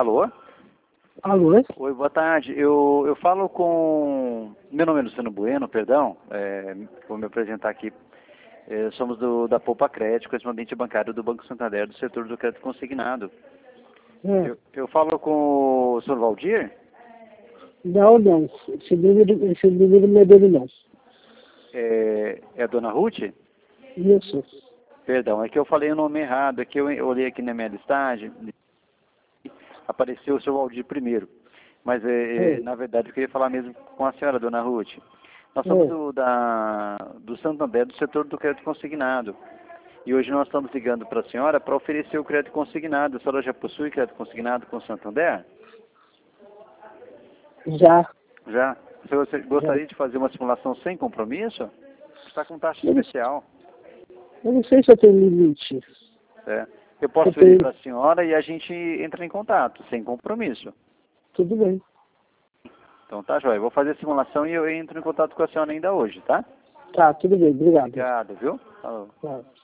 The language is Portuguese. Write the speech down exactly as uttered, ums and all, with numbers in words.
Alô? Alô? Oi, boa tarde. Eu, eu falo com... Meu nome é Luciano Bueno, perdão. É, vou me apresentar aqui. É, somos do, da Poupa Crédito, correspondente bancário do Banco Santander, do setor do crédito consignado. É. Eu, eu falo com o senhor Valdir? Não, não. Esse número, esse número não é dele, não. É, é a dona Ruth? Isso. Perdão, é que eu falei o nome errado. É que eu olhei aqui na minha listagem, apareceu o senhor Valdir primeiro. Mas, é, é, É. na verdade, eu queria falar mesmo com a senhora, dona Ruth. Nós somos É. do, da, do Santander, do setor do crédito consignado. E hoje nós estamos ligando para a senhora para oferecer o crédito consignado. A senhora já possui crédito consignado com o Santander? Já. Já? Você gostaria Já. de fazer uma simulação sem compromisso? Está com taxa Eu não, especial. eu não sei se eu tenho limite. É. Eu posso Eu pedir tenho... para a senhora e a gente entra em contato, sem compromisso. Tudo bem. Então tá, joia. Eu vou fazer a simulação e eu entro em contato com a senhora ainda hoje, tá? Tá, tudo bem. Obrigado. Obrigado, viu? Falou. Tá.